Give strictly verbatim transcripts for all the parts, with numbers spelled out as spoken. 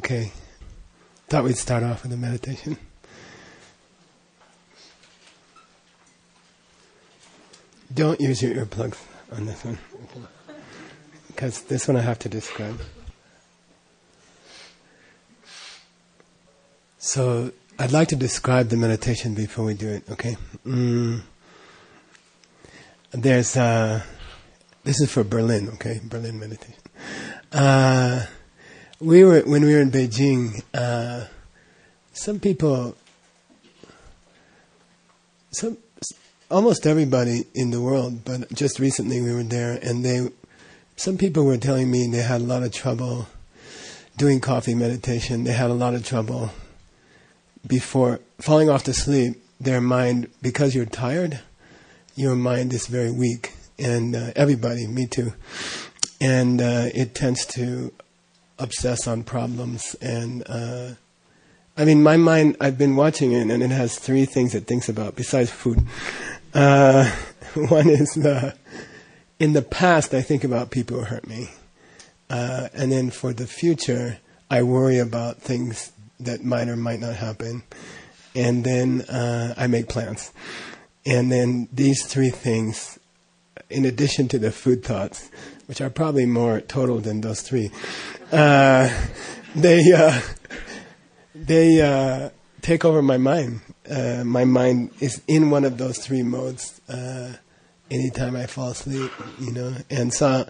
Okay. Thought we'd start off with a meditation. Don't use your earplugs on this one, because this one I have to describe. So, I'd like to describe the meditation before we do it, okay? Mm. There's, uh, this is for Berlin, okay? Berlin meditation. Uh, we were, when we were in Beijing, uh, some people, some, almost everybody in the world, but just recently we were there, and they, some people were telling me they had a lot of trouble doing coffee meditation. They had a lot of trouble before falling off to sleep. Their mind, because you're tired, your mind is very weak, and uh, everybody, me too, and uh, it tends to obsess on problems. And uh, I mean, my mind, I've been watching it, and it has three things it thinks about besides food. Uh, one is uh, in the past, I think about people who hurt me, uh, and then for the future, I worry about things that might or might not happen, and then uh, I make plans. And then these three things, in addition to the food thoughts, which are probably more total than those three, uh, they uh, they uh, take over my mind. Uh, my mind is in one of those three modes uh, anytime I fall asleep, you know. And so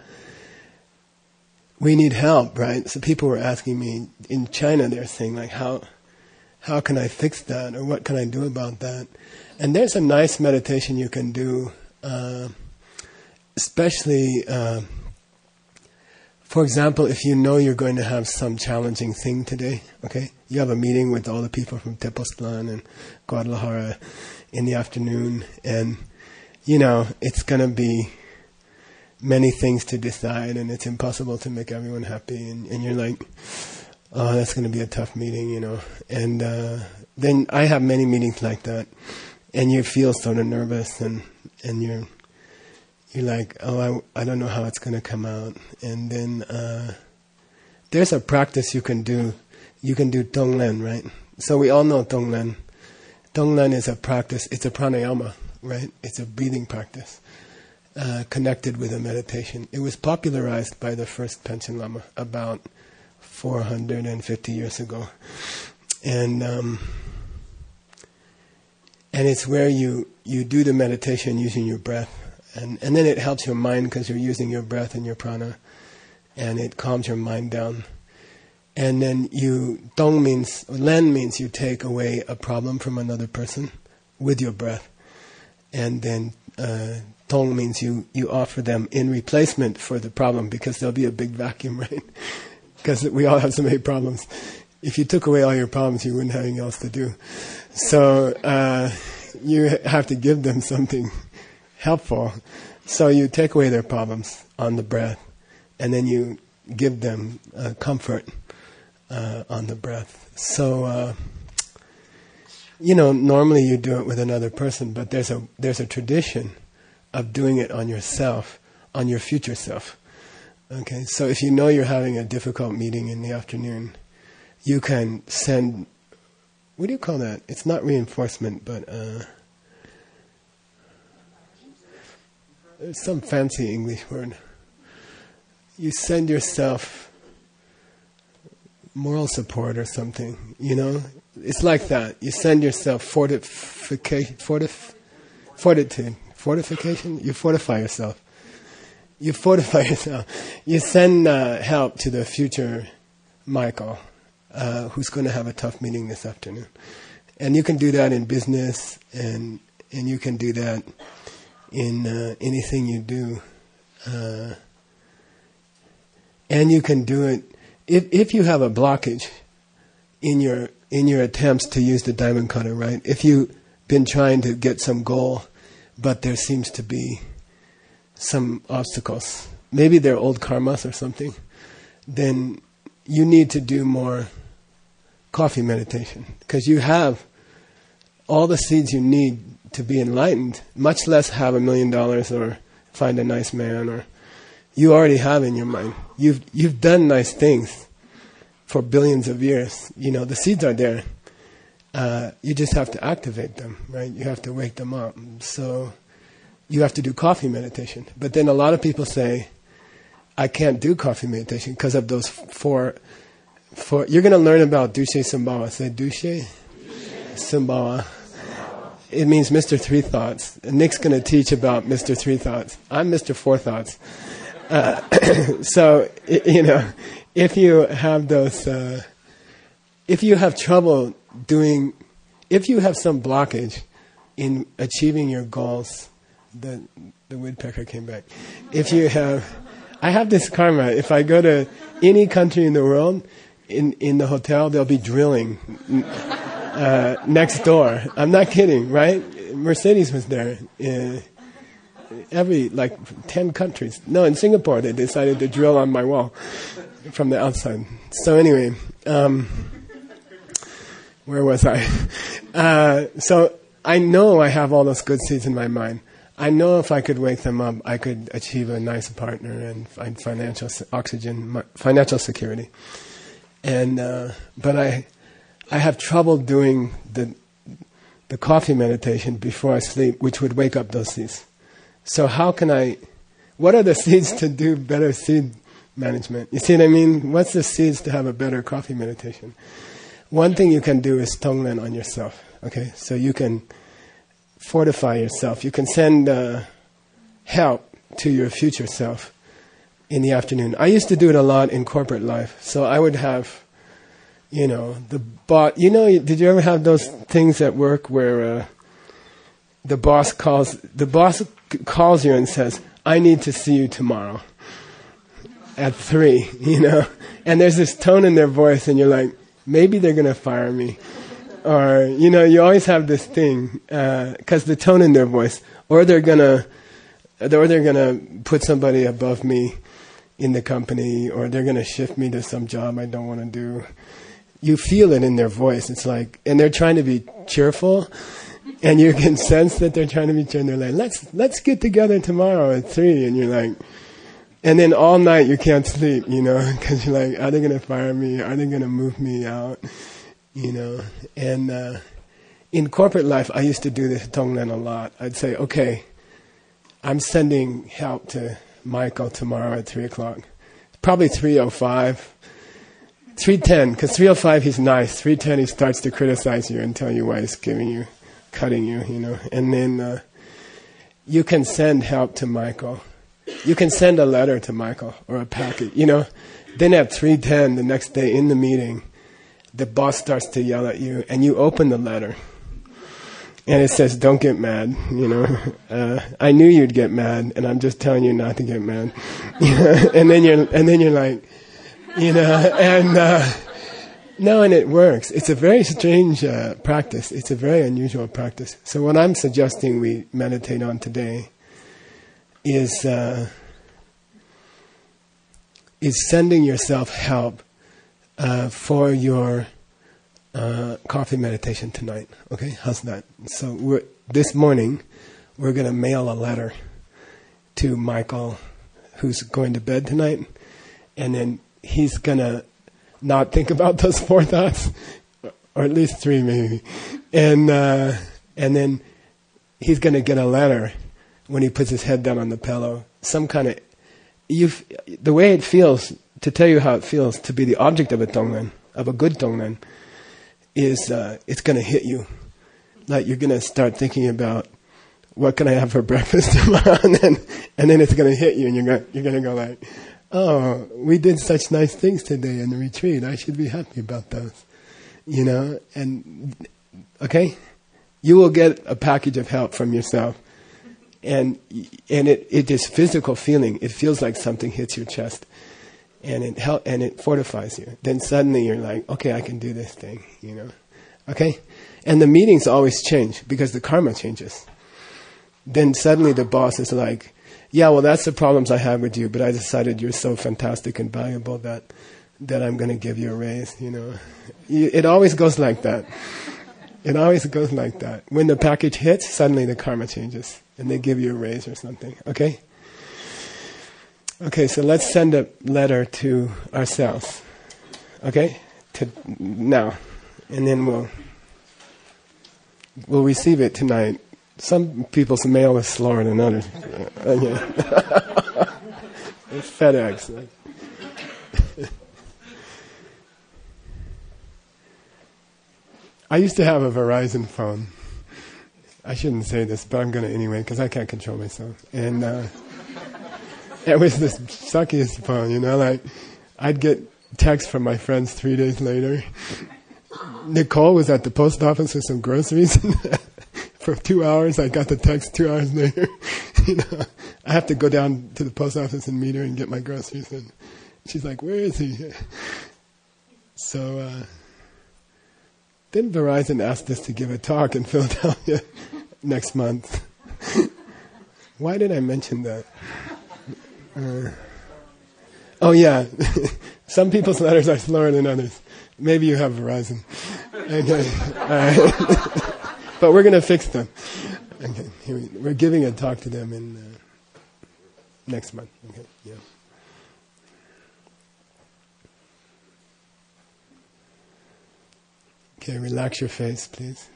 we need help, right? So people were asking me, in China they're saying, like, how how can I fix that, or what can I do about that? And there's a nice meditation you can do, uh, especially, uh, for example, if you know you're going to have some challenging thing today, okay? You have a meeting with all the people from Tepoztlan and Guadalajara in the afternoon, and, you know, it's going to be many things to decide, and it's impossible to make everyone happy, and, and you're like, oh, that's going to be a tough meeting, you know. And uh, then I have many meetings like that, and you feel sort of nervous, and, and you're you're like, oh, I, I don't know how it's going to come out. And then uh, there's a practice you can do. You can do Tonglen, right? So we all know Tonglen. Tonglen is a practice. It's a pranayama, right? It's a breathing practice uh, connected with a meditation. It was popularized by the first Panchen Lama about four hundred fifty years ago. And um, and it's where you, you do the meditation using your breath. And, and then it helps your mind because you're using your breath and your prana. And it calms your mind down. And then you, Tong means, Len means you take away a problem from another person with your breath. And then uh, Tong means you, you offer them in replacement for the problem, because there'll be a big vacuum, right? Because we all have so many problems. If you took away all your problems, you wouldn't have anything else to do. So uh, you have to give them something helpful. So you take away their problems on the breath, and then you give them uh, comfort uh, on the breath. So, uh, you know, normally you do it with another person, but there's a there's a tradition of doing it on yourself, on your future self. Okay, so if you know you're having a difficult meeting in the afternoon, you can send, what do you call that? It's not reinforcement, but uh, there's some fancy English word. You send yourself moral support or something, you know? It's like that. You send yourself fortification, fortif, fortitude, fortification? You fortify yourself. You fortify yourself. You send uh, help to the future Michael, uh, who's going to have a tough meeting this afternoon. And you can do that in business, and and you can do that in uh, anything you do. Uh, and you can do it if if you have a blockage in your in your attempts to use the diamond cutter, right? If you've been trying to get some goal, but there seems to be some obstacles, maybe they're old karmas or something, then you need to do more coffee meditation, because you have all the seeds you need to be enlightened, much less have a million dollars or find a nice man, or you already have in your mind. You've you've done nice things, for billions of years. You know, the seeds are there. Uh, you just have to activate them, right? You have to wake them up. So you have to do coffee meditation. But then a lot of people say, I can't do coffee meditation because of those four. four you're going to learn about Dushe Sambhava. Say Dushe Sambhava. It means Mister Three Thoughts. And Nick's going to teach about Mister Three Thoughts. I'm Mister Four Thoughts. Uh, so, you know, if you have those, uh, if you have trouble doing, if you have some blockage in achieving your goals, the the woodpecker came back. If you have, I have this karma. If I go to any country in the world, in in the hotel, they'll be drilling uh, next door. I'm not kidding, right? Mercedes was there. Uh, every like ten countries. No, in Singapore they decided to drill on my wall from the outside. So anyway. Um, Where was I? Uh, so I know I have all those good seeds in my mind. I know if I could wake them up, I could achieve a nice partner and find financial oxygen, financial security. And uh, but I, I have trouble doing the, the coffee meditation before I sleep, which would wake up those seeds. So how can I? What are the seeds to do better seed management? You see what I mean? What's the seeds to have a better coffee meditation? One thing you can do is tonglen on yourself, okay? So you can fortify yourself. You can send uh, help to your future self in the afternoon. I used to do it a lot in corporate life. So I would have, you know, the boss. You know, did you ever have those things at work where uh, the boss calls, the boss calls you and says, I need to see you tomorrow at three, you know? And there's this tone in their voice and you're like, maybe they're going to fire me. Or, you know, you always have this thing, because uh, the tone in their voice, or they're going to, or they're going to put somebody above me in the company, or they're going to shift me to some job I don't want to do. You feel it in their voice. It's like, and they're trying to be cheerful, and you can sense that they're trying to be cheerful. They're like, let's, let's get together tomorrow at three. And you're like, and then all night you can't sleep, you know, because you're like, are they going to fire me? Are they going to move me out? You know, and uh, in corporate life, I used to do this tonglen a lot. I'd say, okay, I'm sending help to Michael tomorrow at three o'clock. Probably three oh five. three ten, because three oh five he's nice. three ten he starts to criticize you and tell you why he's giving you, cutting you, you know. And then uh, you can send help to Michael. You can send a letter to Michael or a packet, you know. Then at three ten the next day in the meeting, the boss starts to yell at you, and you open the letter. And it says, don't get mad, you know. Uh, I knew you'd get mad, and I'm just telling you not to get mad. and then you're and then you're like, you know, and uh, no, and it works. It's a very strange uh, practice. It's a very unusual practice. So what I'm suggesting we meditate on today is uh, is sending yourself help uh, for your uh, coffee meditation tonight. Okay, how's that? So we're, this morning we're going to mail a letter to Michael, who's going to bed tonight, and then he's going to not think about those four thoughts, or at least three maybe, and uh, and then he's going to get a letter when he puts his head down on the pillow, some kind of, you, the way it feels, to tell you how it feels to be the object of a tonglen, of a good tonglen, is uh, it's going to hit you. Like you're going to start thinking about, what can I have for breakfast tomorrow? and then and then it's going to hit you, and you're going you're going to go like, oh, we did such nice things today in the retreat. I should be happy about those, you know. And okay, you will get a package of help from yourself. And and it, it is physical feeling. It feels like something hits your chest, and it help and it fortifies you. Then suddenly you're like, okay, I can do this thing, you know, okay. And the meetings always change because the karma changes. Then suddenly the boss is like, yeah, well, that's the problems I have with you, but I decided you're so fantastic and valuable that that I'm going to give you a raise. You know, it always goes like that. It always goes like that. When the package hits, suddenly the karma changes. And they give you a raise or something, okay? Okay, so let's send a letter to ourselves. Okay? To, now. And then we'll we'll receive it tonight. Some people's mail is slower than others. Okay. It's FedEx. I used to have a Verizon phone. I shouldn't say this, but I'm going to anyway, because I can't control myself. And uh, it was the suckiest phone, you know, like, I'd get texts from my friends three days later. Nicole was at the post office with some groceries. For two hours, I got the text two hours later. You know, I have to go down to the post office and meet her and get my groceries. And she's like, where is he? So, uh, then Verizon asked us to give a talk in Philadelphia next month. Why did I mention that? Uh, oh yeah, some people's letters are slower than others. Maybe you have Verizon. Okay, all right. But we're going to fix them. Okay, here we, we're giving a talk to them in uh, next month. Okay, yeah. Okay, relax your face, please.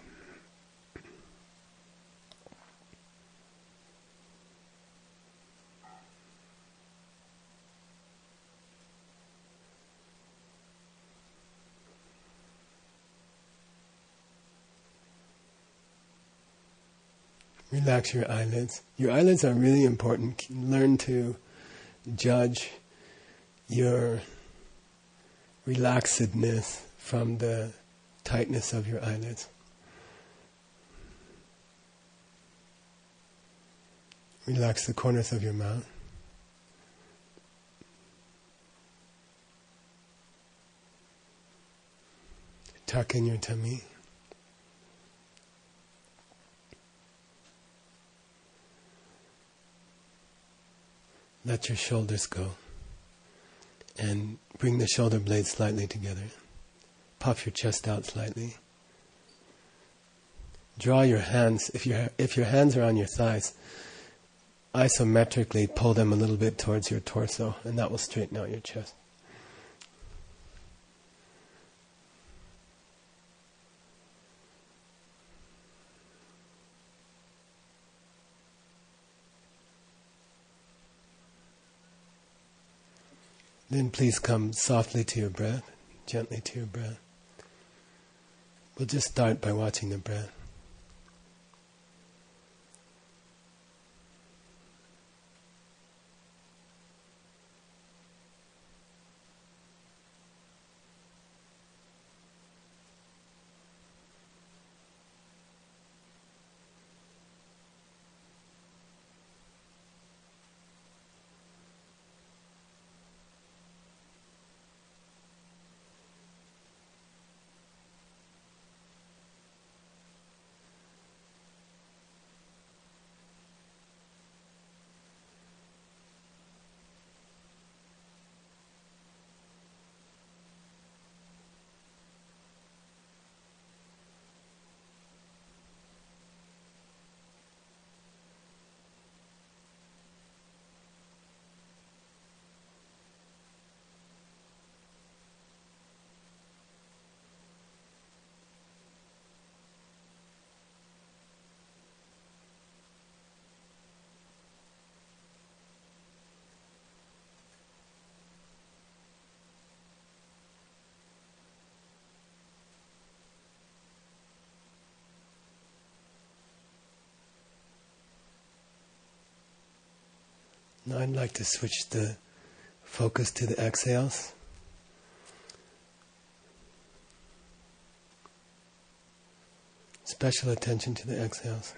Relax your eyelids. Your eyelids are really important. Learn to judge your relaxedness from the tightness of your eyelids. Relax the corners of your mouth. Tuck in your tummy. Let your shoulders go. And bring the shoulder blades slightly together. Puff your chest out slightly. Draw your hands, if your if your hands are on your thighs, isometrically pull them a little bit towards your torso, and that will straighten out your chest. Then please come softly to your breath, gently to your breath. We'll just start by watching the breath. Now I'd like to switch the focus to the exhales. Special attention to the exhales.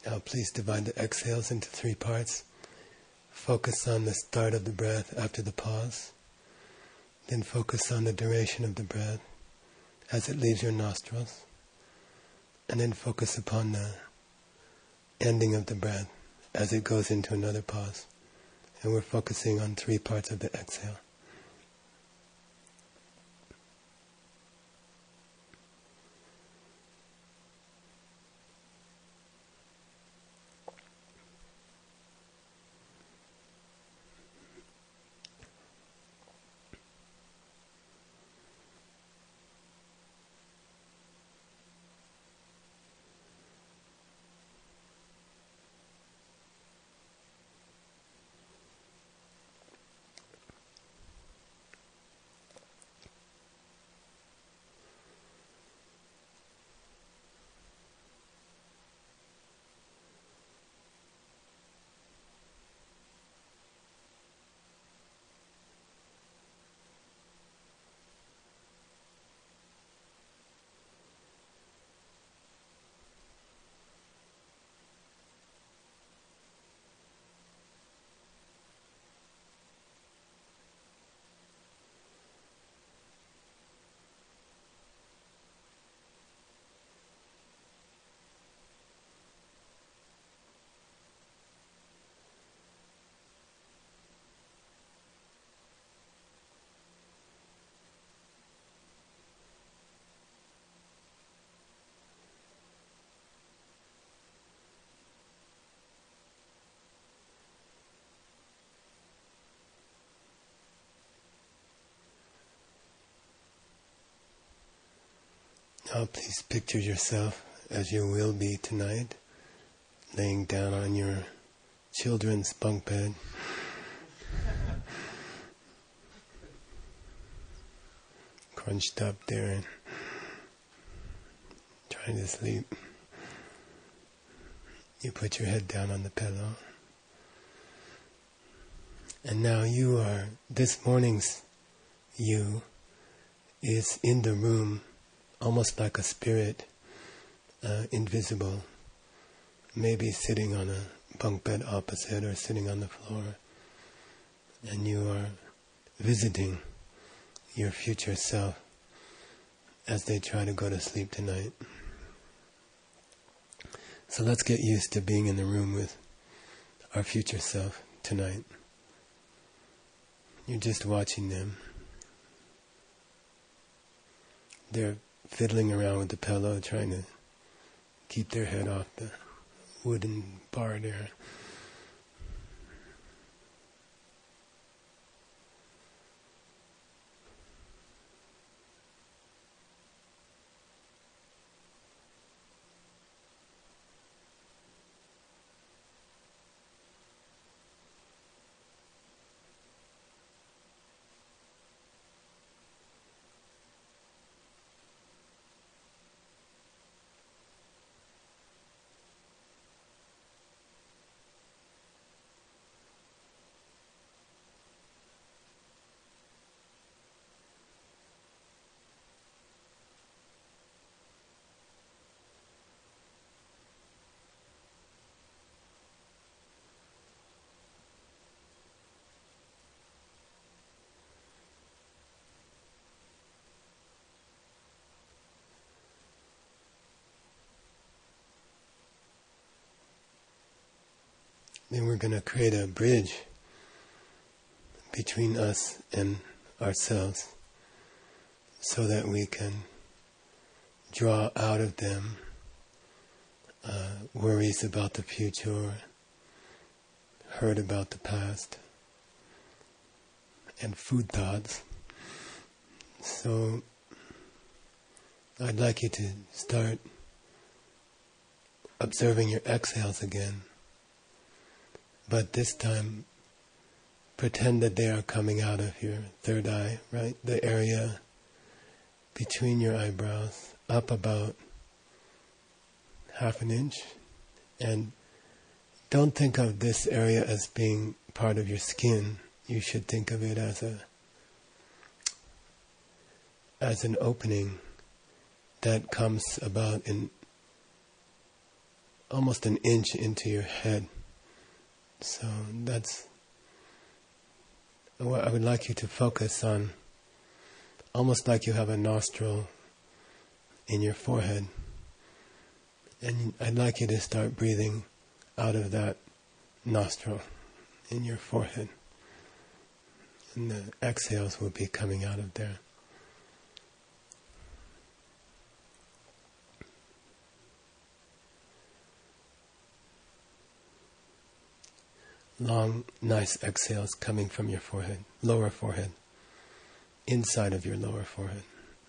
Now please divide the exhales into three parts. Focus on the start of the breath after the pause. Then focus on the duration of the breath as it leaves your nostrils. And then focus upon the ending of the breath as it goes into another pause. And we're focusing on three parts of the exhale. Now please picture yourself as you will be tonight, laying down on your children's bunk bed. Crunched up there and trying to sleep. You put your head down on the pillow. And now you are, this morning's you is in the room, almost like a spirit, uh, invisible, maybe sitting on a bunk bed opposite or sitting on the floor, and you are visiting your future self as they try to go to sleep tonight. So let's get used to being in the room with our future self tonight. You're just watching them. They're fiddling around with the pillow, trying to keep their head off the wooden bar there. Then we're going to create a bridge between us and ourselves so that we can draw out of them uh, worries about the future, hurt about the past, and food thoughts. So I'd like you to start observing your exhales again. But this time, pretend that they are coming out of your third eye, right? The area between your eyebrows, up about half an inch. And don't think of this area as being part of your skin. You should think of it as a as an opening that comes about in almost an inch into your head. So that's what I would like you to focus on, almost like you have a nostril in your forehead. And I'd like you to start breathing out of that nostril in your forehead. And the exhales will be coming out of there. Long, nice exhales coming from your forehead, lower forehead, inside of your lower forehead.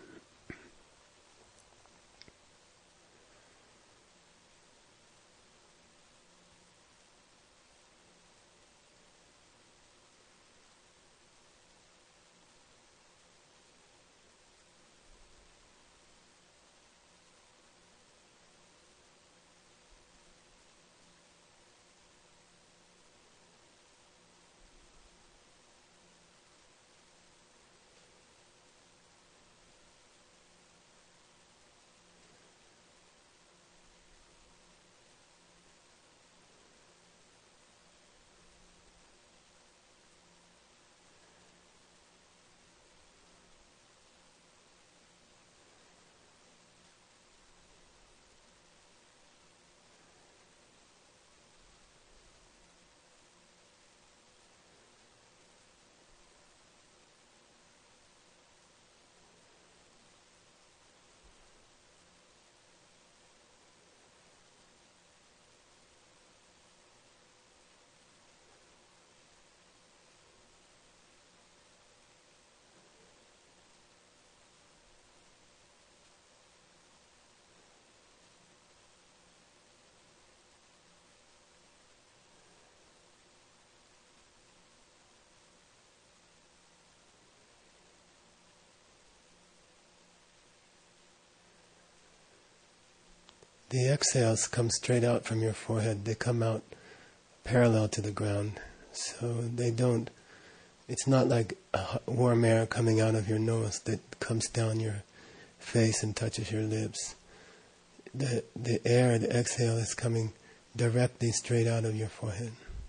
The exhales come straight out from your forehead. They come out parallel to the ground. So they don't, it's not like a warm air coming out of your nose that comes down your face and touches your lips. The, the air, the exhale is coming directly straight out of your forehead.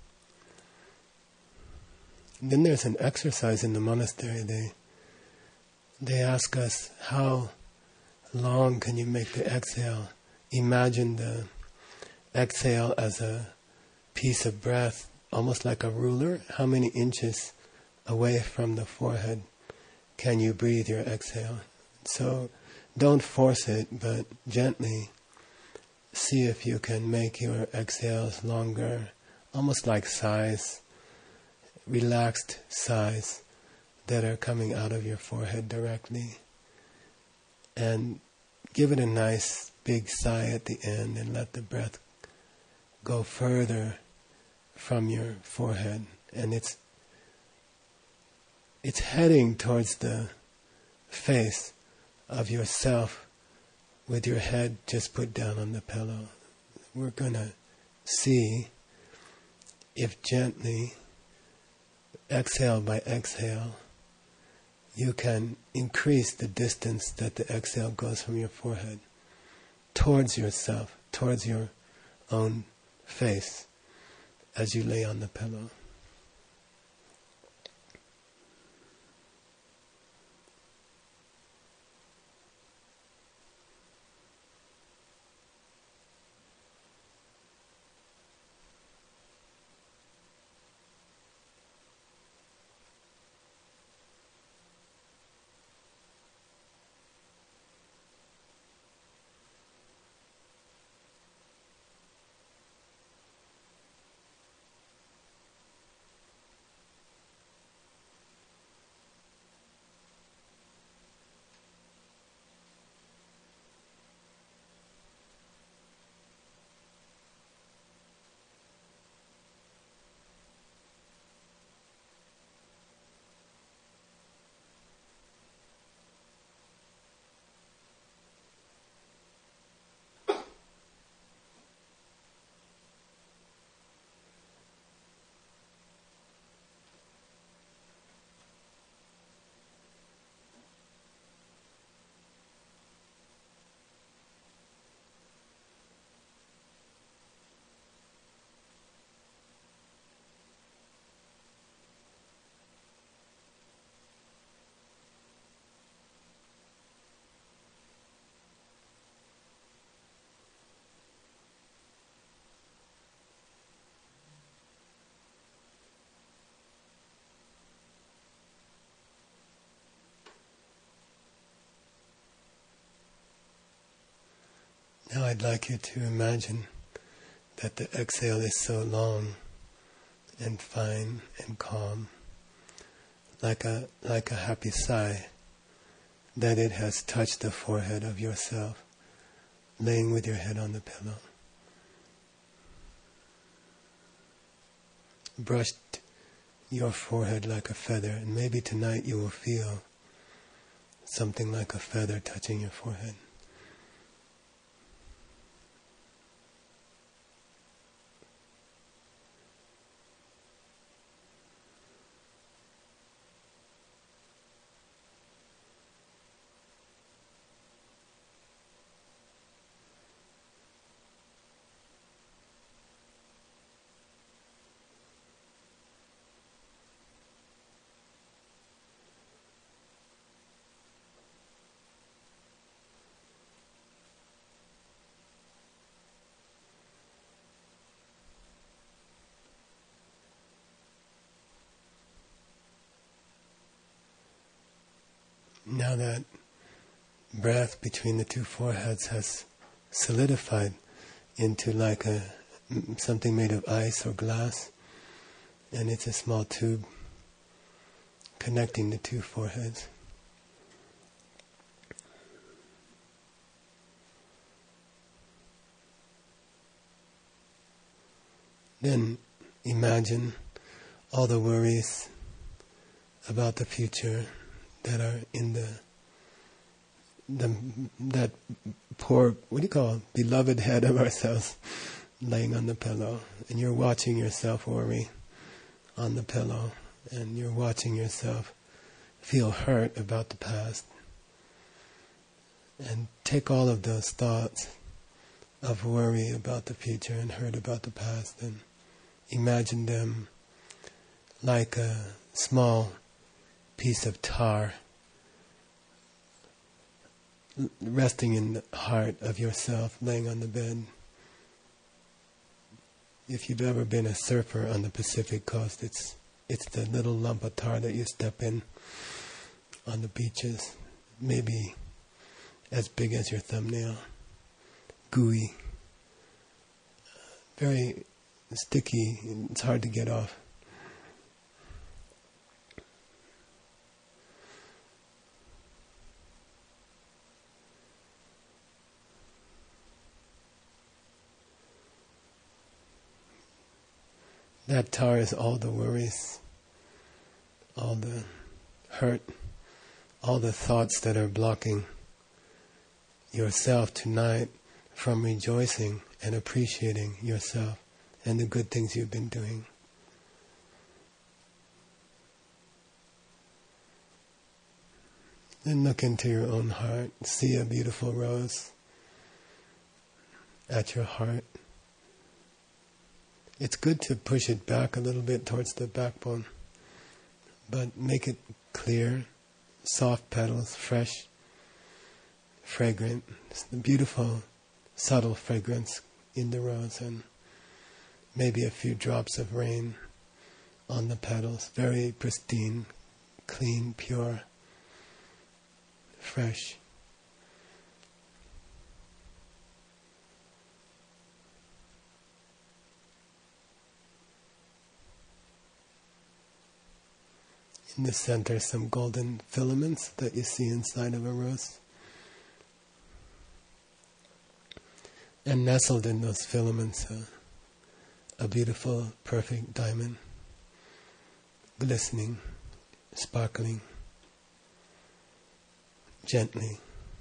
And then there's an exercise in the monastery. They, they ask us, how long can you make the exhale? Imagine the exhale as a piece of breath, almost like a ruler. How many inches away from the forehead can you breathe your exhale? So don't force it, but gently see if you can make your exhales longer, almost like sighs, relaxed sighs that are coming out of your forehead directly. And give it a nice big sigh at the end and let the breath go further from your forehead. And it's it's heading towards the face of yourself with your head just put down on the pillow. We're going to see if gently, exhale by exhale, you can increase the distance that the exhale goes from your forehead towards yourself, towards your own face as you lay on the pillow. Now I'd like you to imagine that the exhale is so long and fine and calm, like a like a happy sigh, that it has touched the forehead of yourself, laying with your head on the pillow. Brushed your forehead like a feather, and maybe tonight you will feel something like a feather touching your forehead. Now that breath between the two foreheads has solidified into like a something made of ice or glass, and it's a small tube connecting the two foreheads. Then imagine all the worries about the future that are in the, the that poor, what do you call it, beloved head of ourselves laying on the pillow. And you're watching yourself worry on the pillow, and you're watching yourself feel hurt about the past. And take all of those thoughts of worry about the future and hurt about the past and imagine them like a small piece of tar resting in the heart of yourself, laying on the bed. If you've ever been a surfer on the Pacific coast, it's it's the little lump of tar that you step in on the beaches, maybe as big as your thumbnail, gooey, very sticky, it's hard to get off. That tar is all the worries, all the hurt, all the thoughts that are blocking yourself tonight from rejoicing and appreciating yourself and the good things you've been doing. Then look into your own heart, see a beautiful rose at your heart. It's good to push it back a little bit towards the backbone, but make it clear, soft petals, fresh, fragrant. It's the beautiful, subtle fragrance in the rose, and maybe a few drops of rain on the petals. Very pristine, clean, pure, fresh. In the center, some golden filaments that you see inside of a rose. And nestled in those filaments, uh, a beautiful, perfect diamond, glistening, sparkling, gently.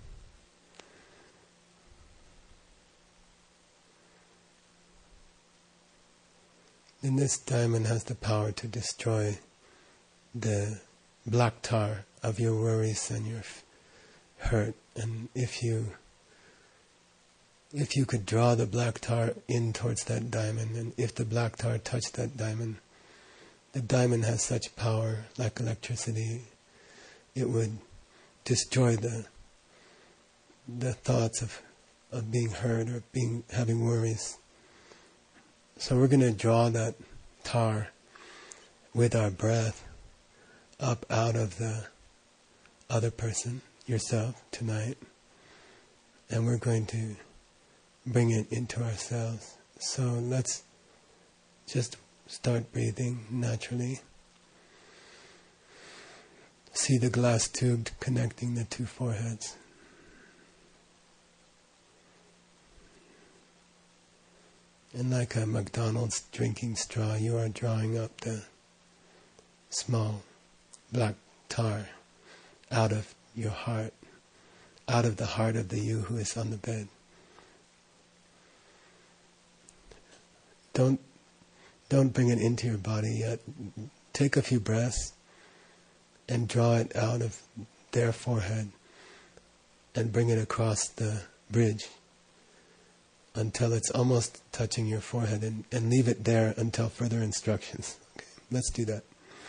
And this diamond has the power to destroy the black tar of your worries and your f- hurt. And if you if you could draw the black tar in towards that diamond, and if the black tar touched that diamond, the diamond has such power, like electricity, it would destroy the the thoughts of of being hurt or being having worries. So we're going to draw that tar with our breath up out of the other person, yourself, tonight. And we're going to bring it into ourselves. So let's just start breathing naturally. See the glass tube connecting the two foreheads. And like a McDonald's drinking straw, you are drawing up the small black tar out of your heart, out of the heart of the you who is on the bed. Don't don't bring it into your body yet. Take a few breaths and draw it out of their forehead and bring it across the bridge until it's almost touching your forehead, and, and leave it there until further instructions. Okay, let's do that.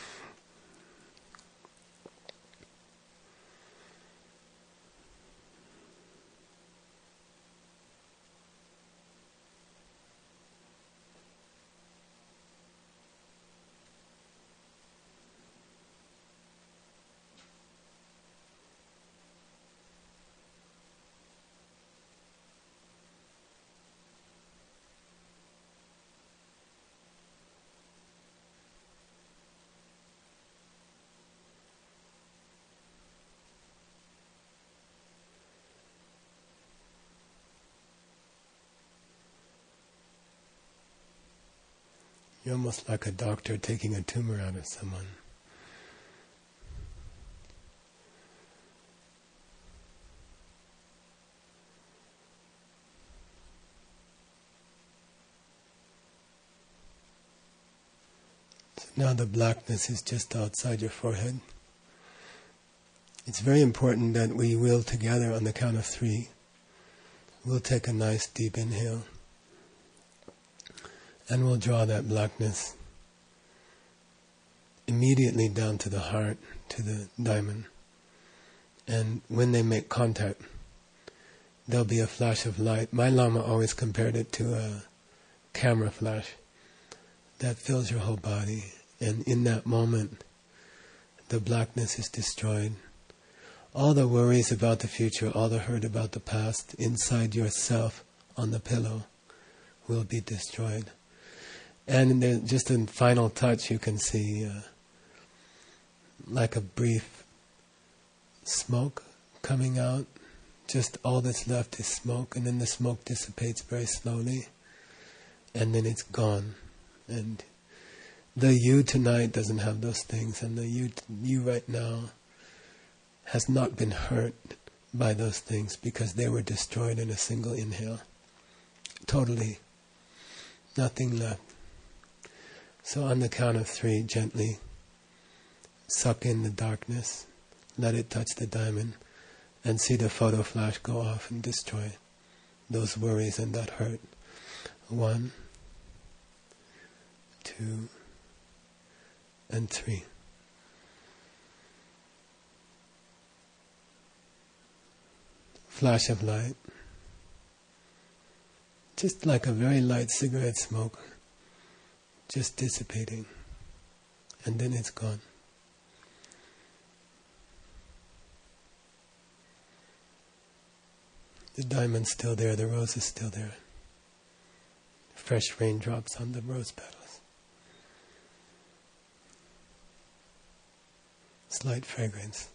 You're almost like a doctor taking a tumor out of someone. So now the blackness is just outside your forehead. It's very important that we will together on the count of three. We'll take a nice deep inhale. And we'll draw that blackness immediately down to the heart, to the diamond. And when they make contact, there'll be a flash of light. My Lama always compared it to a camera flash that fills your whole body. And in that moment, the blackness is destroyed. All the worries about the future, all the hurt about the past, inside yourself on the pillow, will be destroyed. And then just in final touch, you can see uh, like a brief smoke coming out. Just all that's left is smoke, and then the smoke dissipates very slowly, and then it's gone. And the you tonight doesn't have those things, and the you, you right now has not been hurt by those things because they were destroyed in a single inhale. Totally. Nothing left. So on the count of three, gently suck in the darkness, let it touch the diamond, and see the photo flash go off and destroy those worries and that hurt. One, two, and three. Flash of light, just like a very light cigarette smoke, just dissipating, and then it's gone. The diamond's still there, the rose is still there. Fresh raindrops on the rose petals. Slight fragrance.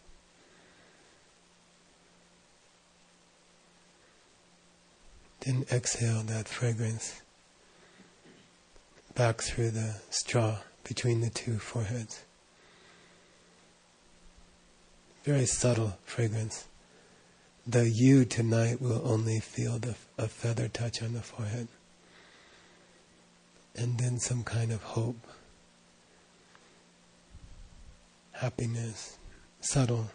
Then exhale that fragrance back through the straw between the two foreheads. Very subtle fragrance. The you tonight will only feel the, a feather touch on the forehead. And then some kind of hope, happiness, subtle,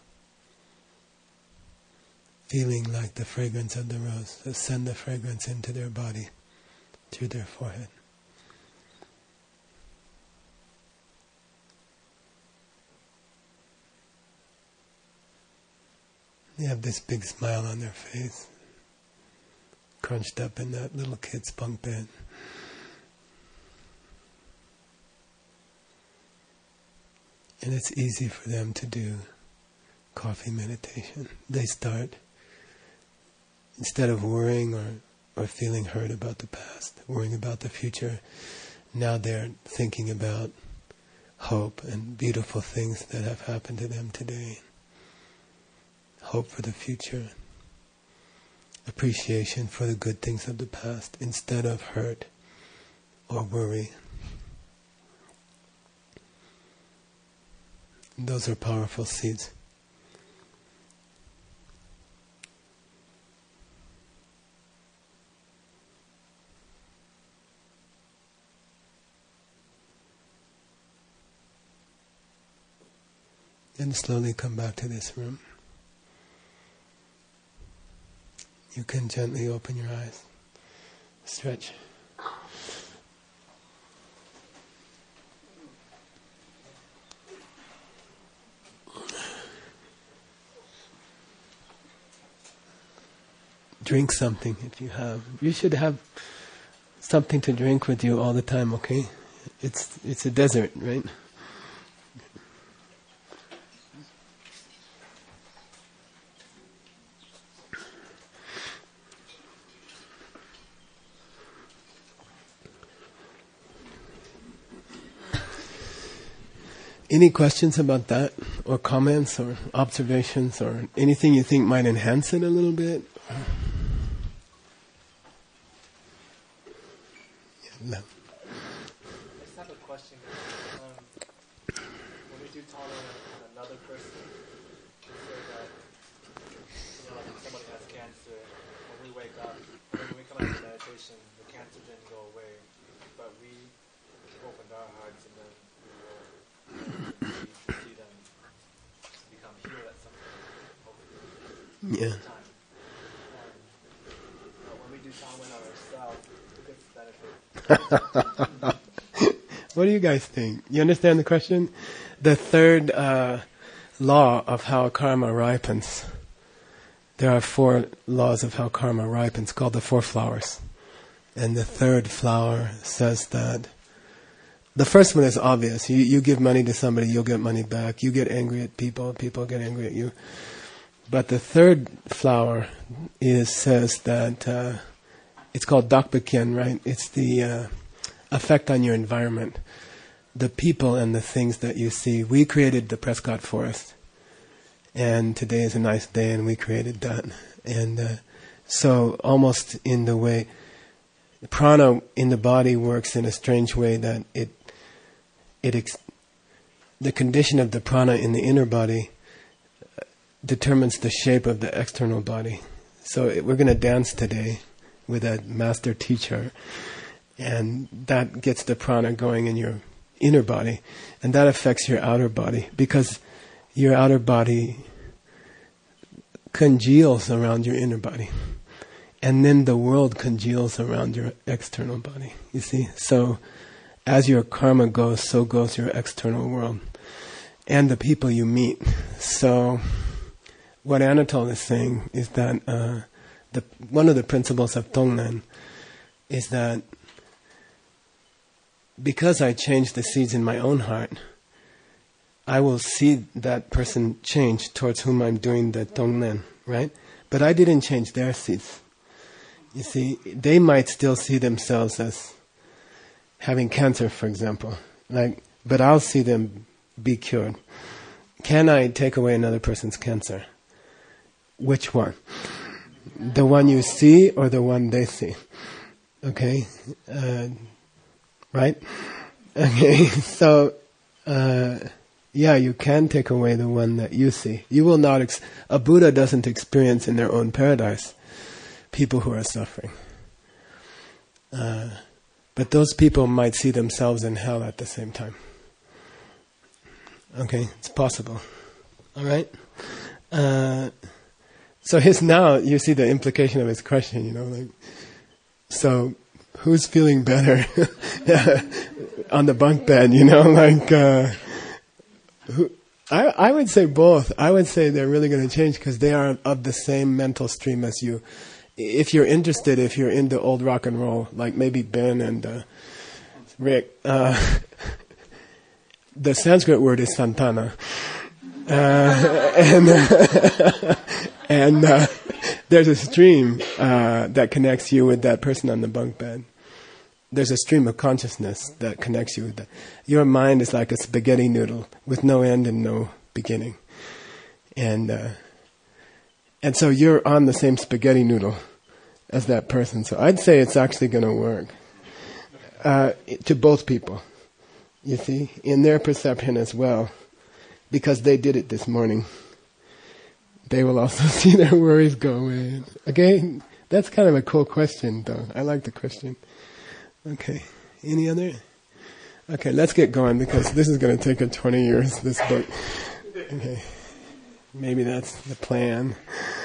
feeling like the fragrance of the rose. So send the fragrance into their body, through their forehead. They have this big smile on their face, crunched up in that little kid's bunk bed. And it's easy for them to do coffee meditation. They start, instead of worrying or or feeling hurt about the past, worrying about the future. Now they're thinking about hope and beautiful things that have happened to them today. Hope for the future. Appreciation for the good things of the past instead of hurt or worry. Those are powerful seeds. Then slowly come back to this room. You can gently open your eyes. Stretch. Drink something if you have. You should have something to drink with you all the time, okay? It's it's a desert, right? Any questions about that, or comments, or observations, or anything you think might enhance it a little bit? Yeah, no. I just have a question. Um, when we do tolerance on another person, we say that, you know, like if somebody has cancer, when we wake up, when we come out of meditation, the cancer didn't go away, but we opened our hearts and then we will see them become healed at some point, hopefully. Yeah. Time. Um, but when we do tolerance on ourselves, who gets the benefit? What do you guys think? You understand the question? The third uh, law of how karma ripens. There are four laws of how karma ripens, called the four flowers. And the third flower says that the first one is obvious. You, you give money to somebody, you'll get money back. You get angry at people, people get angry at you. But the third flower is says that uh, it's called Dakpakyen, right? It's the uh, effect on your environment, the people and the things that you see. We created the Prescott Forest, and today is a nice day, and we created that. And uh, so, almost in the way prana in the body works in a strange way that it it ex- the condition of the prana in the inner body determines the shape of the external body. So it, we're going to dance today with a master teacher, and that gets the prana going in your inner body, and that affects your outer body, because your outer body congeals around your inner body, and then the world congeals around your external body. You see? So as your karma goes, so goes your external world and the people you meet. So what Anatole is saying is that uh, the one of the principles of Tonglen is that because I change the seeds in my own heart, I will see that person change towards whom I'm doing the Tonglen, right? But I didn't change their seeds. You see, they might still see themselves as having cancer, for example, like, but I'll see them be cured. Can I take away another person's cancer? Which one? The one you see or the one they see? Okay, uh, right? Okay, so uh, yeah, you can take away the one that you see. You will not. Ex- a Buddha doesn't experience in their own paradise people who are suffering. Uh, but those people might see themselves in hell at the same time. Okay, it's possible. All right? Uh, so his now, you see the implication of his question, you know, like, so who's feeling better on the bunk bed, you know, like, uh, who, I, I would say both. I would say they're really going to change because they are of the same mental stream as you. If you're interested, if you're into old rock and roll, like maybe Ben and uh, Rick, uh, the Sanskrit word is Santana. Uh, and uh, and uh, there's a stream uh, that connects you with that person on the bunk bed. There's a stream of consciousness that connects you with that. Your mind is like a spaghetti noodle with no end and no beginning. And uh, and so you're on the same spaghetti noodle as that person. So I'd say it's actually going to work uh, to both people, you see, in their perception as well, because they did it this morning. They will also see their worries go away. Okay, that's kind of a cool question, though. I like the question. Okay, any other? Okay, let's get going because this is going to take a twenty years, this book. Okay, maybe that's the plan.